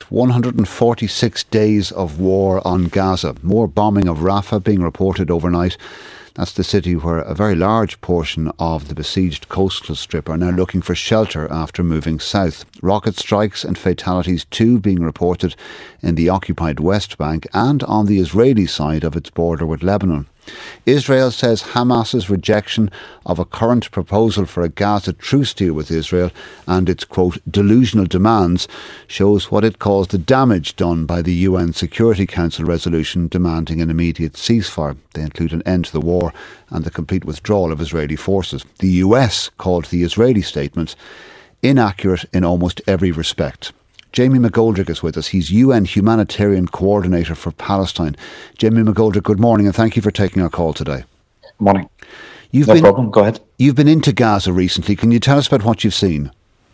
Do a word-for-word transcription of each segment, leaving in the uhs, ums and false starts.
one hundred forty-six days of war on Gaza. More bombing of Rafah being reported overnight. That's the city where a very large portion of the besieged coastal strip are now looking for shelter after moving south. Rocket strikes and fatalities too being reported in the occupied West Bank and on the Israeli side of its border with Lebanon. Israel says Hamas's rejection of a current proposal for a Gaza truce deal with Israel and its, quote, delusional demands shows what it calls the damage done by the U N Security Council resolution demanding an immediate ceasefire. They include an end to the war and the complete withdrawal of Israeli forces. The U S called the Israeli statement inaccurate in almost every respect. Jamie McGoldrick is with us. He's U N Humanitarian Coordinator for Palestine. Jamie McGoldrick, good morning and thank you for taking our call today. Morning. You've no been, problem, go ahead. You've been into Gaza recently. Can you tell us about what you've seen?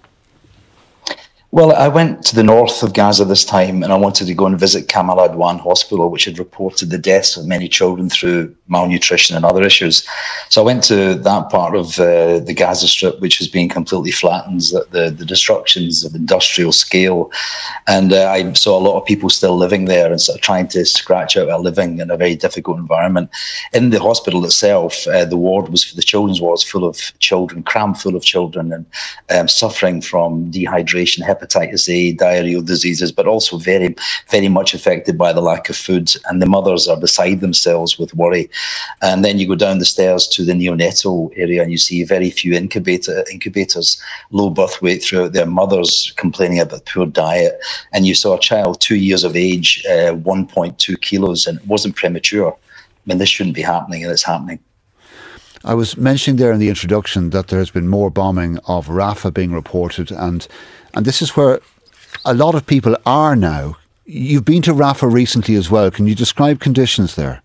Well, I went to the north of Gaza this time and I wanted to go and visit Kamal Adwan Hospital, which had reported the deaths of many children through malnutrition and other issues. So I went to that part of uh, the Gaza Strip, which has been completely flattened, the, the, the destructions of industrial scale. And uh, I saw a lot of people still living there and sort of trying to scratch out a living in a very difficult environment. In the hospital itself, uh, the ward was, the children's ward was full of children, crammed full of children and um, suffering from dehydration, hepatitis hepatitis A, diarrheal diseases, but also very, very much affected by the lack of food. And the mothers are beside themselves with worry. And then you go down the stairs to the neonatal area and you see very few incubator, incubators, low birth weight throughout their mothers complaining about poor diet. And you saw a child two years of age, uh, one point two kilos, and it wasn't premature. I mean, this shouldn't be happening, and it's happening. I was mentioning there in the introduction that there has been more bombing of Rafah being reported, and and this is where a lot of people are now. You've been to Rafah recently as well. Can you describe conditions there?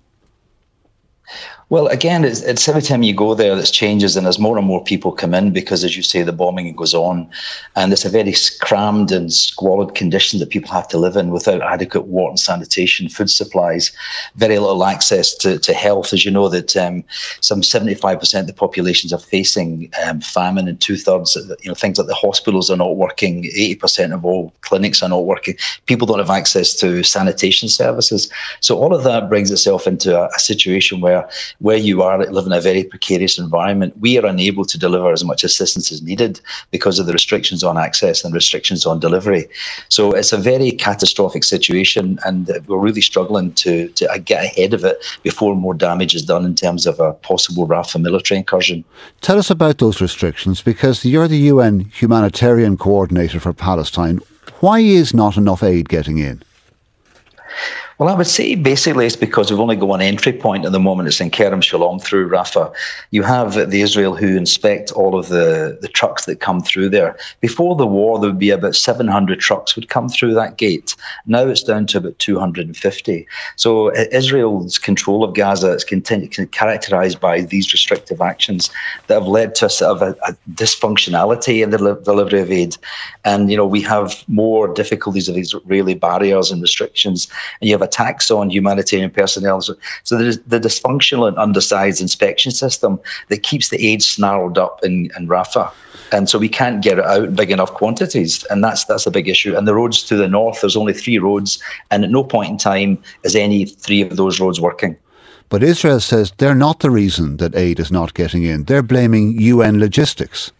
Well, again, it's, it's every time you go there, there's changes, and as more and more people come in, because, as you say, the bombing goes on, and it's a very crammed and squalid condition that people have to live in without adequate water and sanitation, food supplies, very little access to, to health. As you know, that um, some seventy-five percent of the populations are facing um, famine, and two-thirds, you know, things like the hospitals are not working, eighty percent of all clinics are not working. People don't have access to sanitation services. So all of that brings itself into a, a situation where where you are living in a very precarious environment, we are unable to deliver as much assistance as needed because of the restrictions on access and restrictions on delivery. So it's a very catastrophic situation, and we're really struggling to, to get ahead of it before more damage is done in terms of a possible Rafah military incursion. Tell us about those restrictions, because you're the U N Humanitarian Coordinator for Palestine. Why is not enough aid getting in? Well, I would say basically it's because we've only got one entry point at the moment. It's in Kerem Shalom through Rafah. You have the Israel who inspect all of the, the trucks that come through there. Before the war, there would be about seven hundred trucks would come through that gate. Now it's down to about two hundred fifty. So Israel's control of Gaza is continu- characterized by these restrictive actions that have led to a sort of a, a dysfunctionality in the li- delivery of aid. And, you know, we have more difficulties of Israeli barriers and restrictions, and you have a tax on humanitarian personnel. So, so there is the dysfunctional and undersized inspection system that keeps the aid snarled up in, in Rafah. And so we can't get it out in big enough quantities. And that's that's a big issue. And the roads to the north, there's only three roads. And at no point in time is any three of those roads working. But Israel says they're not the reason that aid is not getting in. They're blaming U N logistics.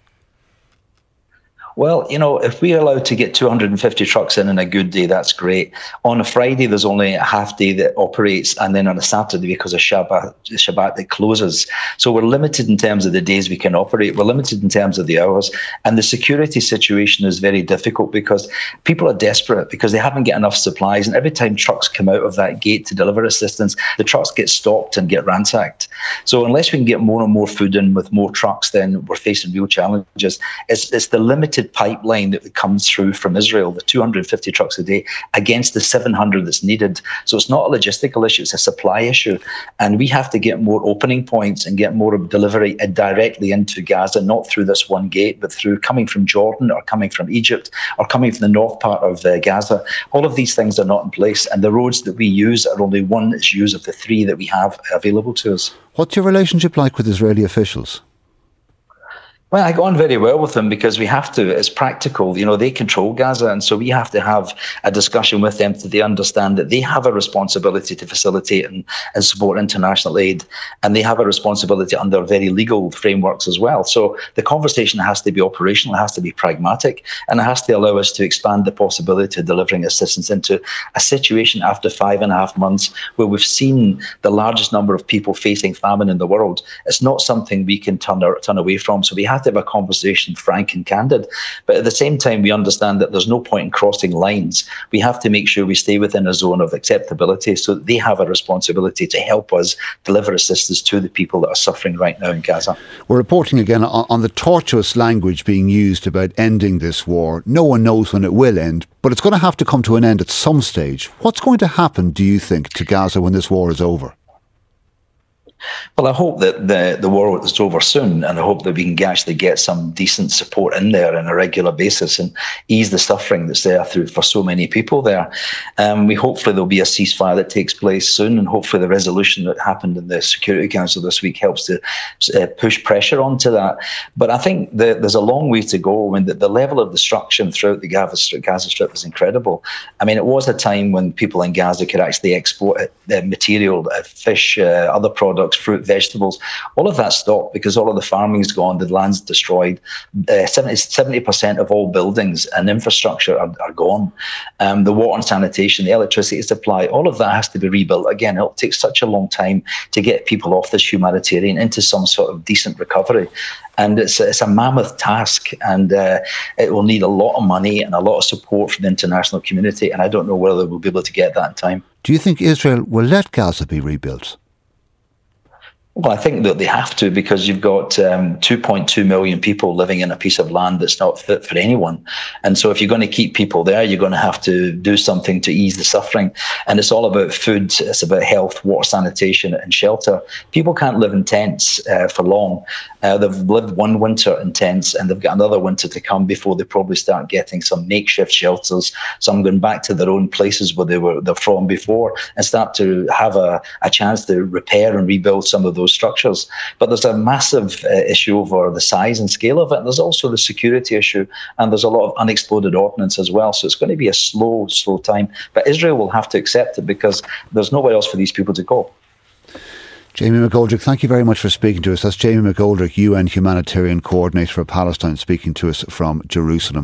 Well, you know, if we're allowed to get two hundred fifty trucks in on a good day, that's great. On a Friday, there's only a half day that operates, and then on a Saturday, because of Shabbat, Shabbat it closes. So we're limited in terms of the days we can operate. We're limited in terms of the hours. And the security situation is very difficult because people are desperate because they haven't got enough supplies. And every time trucks come out of that gate to deliver assistance, the trucks get stopped and get ransacked. So unless we can get more and more food in with more trucks, then we're facing real challenges. It's, it's the limited pipeline that comes through from Israel, the two hundred fifty trucks a day, against the seven hundred that's needed. So it's not a logistical issue, it's a supply issue. And we have to get more opening points and get more delivery directly into Gaza, not through this one gate, but through coming from Jordan or coming from Egypt or coming from the north part of uh, Gaza. All of these things are not in place, and the roads that we use are only one is used of the three that we have available to us. What's your relationship like with Israeli officials? Well, I got on very well with them because we have to. It's practical. You know, they control Gaza, and so we have to have a discussion with them so they understand that they have a responsibility to facilitate and, and support international aid, and they have a responsibility under very legal frameworks as well. So the conversation has to be operational, it has to be pragmatic, and it has to allow us to expand the possibility of delivering assistance into a situation after five and a half months where we've seen the largest number of people facing famine in the world. It's not something we can turn, our, turn away from. So we have to have a conversation frank and candid, but at the same time we understand that there's no point in crossing lines. We have to make sure we stay within a zone of acceptability, so they have a responsibility to help us deliver assistance to the people that are suffering right now in Gaza. We're reporting again on, on the tortuous language being used about ending this war. No one knows when it will end, but it's going to have to come to an end at some stage. What's going to happen, do you think, to Gaza when this war is over? Well, I hope that the, the war is over soon, and I hope that we can actually get some decent support in there on a regular basis and ease the suffering that's there through for so many people there. Um, we hopefully there'll be a ceasefire that takes place soon, and hopefully the resolution that happened in the Security Council this week helps to uh, push pressure onto that. But I think the, there's a long way to go. I mean, the, the level of destruction throughout the Gaza Strip, Gaza Strip is incredible. I mean, it was a time when people in Gaza could actually export uh, material, uh, fish, uh, other products, fruit, vegetables. All of that stopped because all of the farming's gone, the land's destroyed. Uh, seventy percent of all buildings and infrastructure are, are gone. Um, the water and sanitation, the electricity supply, all of that has to be rebuilt. Again, it'll take such a long time to get people off this humanitarian into some sort of decent recovery. And it's, it's a mammoth task, and uh, it will need a lot of money and a lot of support from the international community, and I don't know whether we'll be able to get that in time. Do you think Israel will let Gaza be rebuilt? Well, I think that they have to, because you've got um, two point two million people living in a piece of land that's not fit for anyone. And so if you're going to keep people there, you're going to have to do something to ease the suffering. And it's all about food, it's about health, water, sanitation and shelter. People can't live in tents uh, for long. Uh, they've lived one winter in tents, and they've got another winter to come before they probably start getting some makeshift shelters, some going back to their own places where they were they're from before, and start to have a, a chance to repair and rebuild some of those structures. But there's a massive uh, issue over the size and scale of it. And there's also the security issue, and there's a lot of unexploded ordnance as well. So it's going to be a slow, slow time. But Israel will have to accept it because there's nowhere else for these people to go. Jamie McGoldrick, thank you very much for speaking to us. That's Jamie McGoldrick, U N Humanitarian Coordinator for Palestine, speaking to us from Jerusalem.